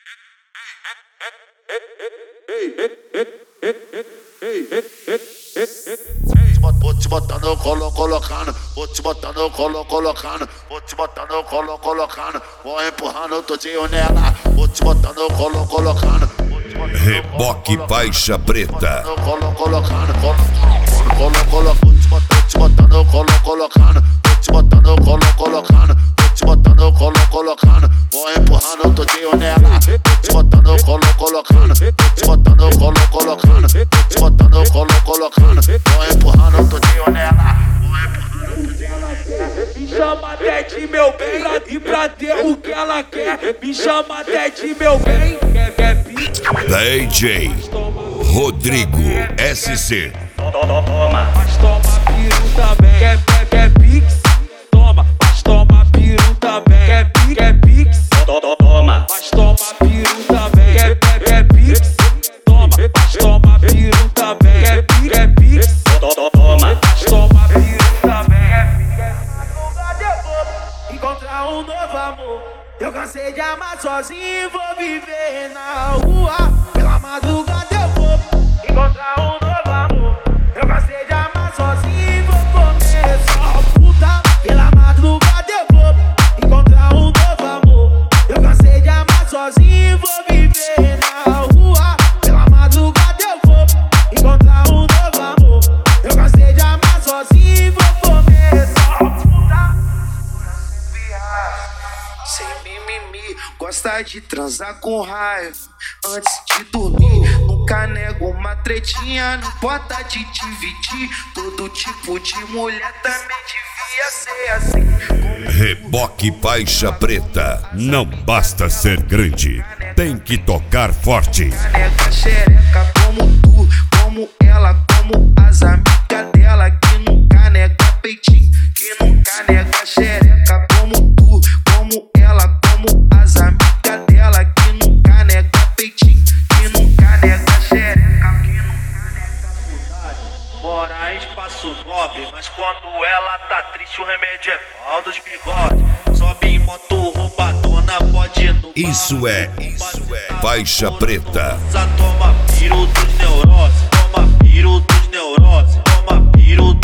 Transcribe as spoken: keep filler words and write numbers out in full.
Vou te botar no colo, colocando. Vou te botar no colo, colocando. Vou te botar no colo, colocando. Vou empurrando todinho nela. Vou te botar no colo, colocando. Reboque Faixa Preta. No colo, colocando. Colo, colo, colo. Vou te botar, vou te botar no colo, colocando. Vou te botar no colo, colocando. Vou te botar no colo, colocando. Vou empurrando todinho nela. Vou te botar no colo, colocando. Vou te botar no colo, colocando. Vou te botar no colo, colocando. Vou empurrando todinho nela. Me chama até de meu bem, e pra ter o que ela quer. Me chama até de meu bem. Quer, quer pique? D J Rodrigo S C. Toma, mas toma piru também. Quer, quer, quer pix? Toma, mas toma piru também. Quer pix? Quer pix? Toma, mas toma piru também. Quer, quer, quer pix? Toma, mas toma piru também. Quer pix? Quer pix? Toma, mas toma piru também. Encontrar um novo amor. Eu cansei de amar sozinho, vou viver na rua. Pela madrugada eu vou encontrar um novo amor. Eu cansei de amar sozinho, vou comer só puta. Pela madrugada eu vou encontrar um novo amor. Eu cansei de amar sozinho, vou viver na rua. Pela madrugada eu vou encontrar um novo amor. Eu cansei de amar sozinho, vou comer só puta. Sem mimimi, gosta de transar com raiva antes de dormir. Nunca nego uma tretinha, não importa de dividir. Todo tipo de mulher também devia ser assim. Reboque Faixa Preta. Não basta ser grande, tem que tocar forte. Caneca xereca como tu, como ela, como as amigas dela. Que nunca nega peitinho, que nunca nega xereca como tu, como ela, como as amigas dela. Que nunca nega peitinho, que nunca nega xereca, que nunca nega putagem. Mora em espaço nobre, mas quando ela tá triste o remédio é pau dos bigodes. Sobe em moto roubadona, pode no Isso é, isso é Faixa Preta. Toma piro dos neuroses, toma piro dos neuroses, toma piro